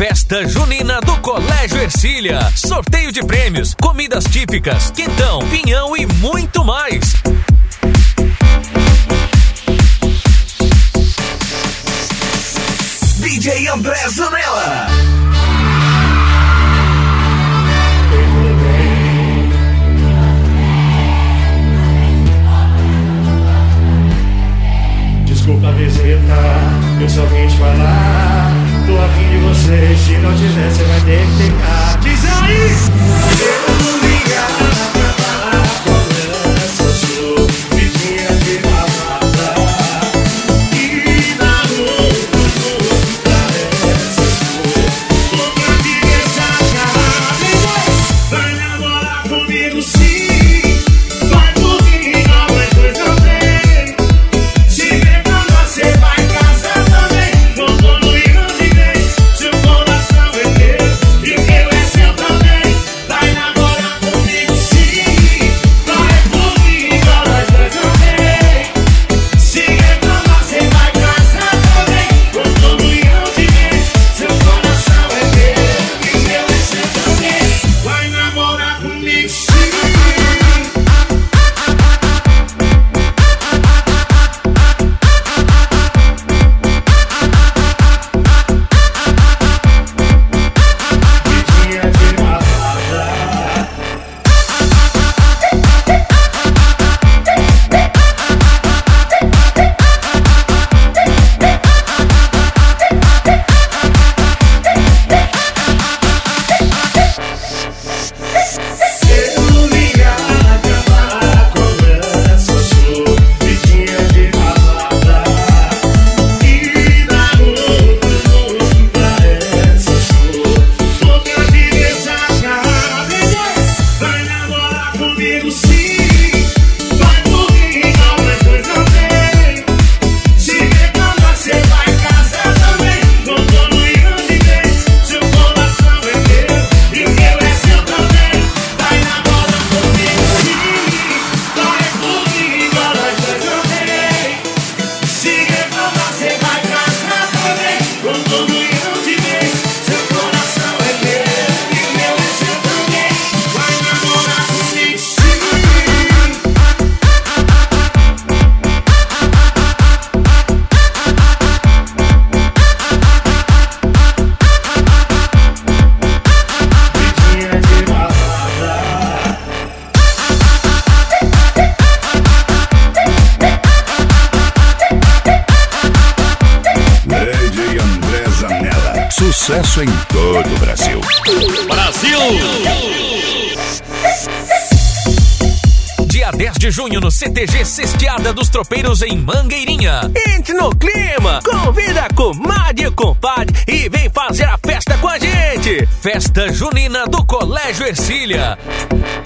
Festa Junina do Colégio Ercília. Sorteio de prêmios, comidas típicas, quentão, pinhão e muito mais. DJ André Zanella. Desculpa a visita, eu só vim te falar. Tô afim de você, se não tiver, você vai ter que ficar. Diz aí! Eu vou ligar pra falar com essa sua vidinha de balada. E na rua, pra essa sua boca de exagerada. Vai namorar comigo sim, vai por mim, não é coisa bem. Se levando você vai casar também. Não tô no hino de vez, seu coração é meu e o meu é seu também. Vai namorar comigo sim, vai por mim, igual nós dois também. Se levando você vai casar também. Não tô no hino de vez, seu coração é meu e o meu é seu também. Vai namorar comigo sim. Vidinha de balada. Eu ligar pra falar com essa sua vidinha de balada. E na rua pra essa sua boca de exagerada. Vai namorar comigo sim, vai por mim, não é coisa bem. Se levando você vai casar também. Não tô no hino de vez, seu coração é meu e o meu é seu também. Vai namorar comigo sim, vai por mim, igual nós dois também. Se levando você vai casar também. Não tô no hino de vez, seu coração é meu e o meu é seu também. Vai namorar comigo sim. Vidinha de balada. DJ André Zanella. Sucesso em todo o Brasil. Dia 10 de junho no CTG Cesteada dos Tropeiros em Mangueirinha. Entre no clima, convida a comadre e compadre e vem fazer a festa com a gente. Festa Junina do Colégio Ercília.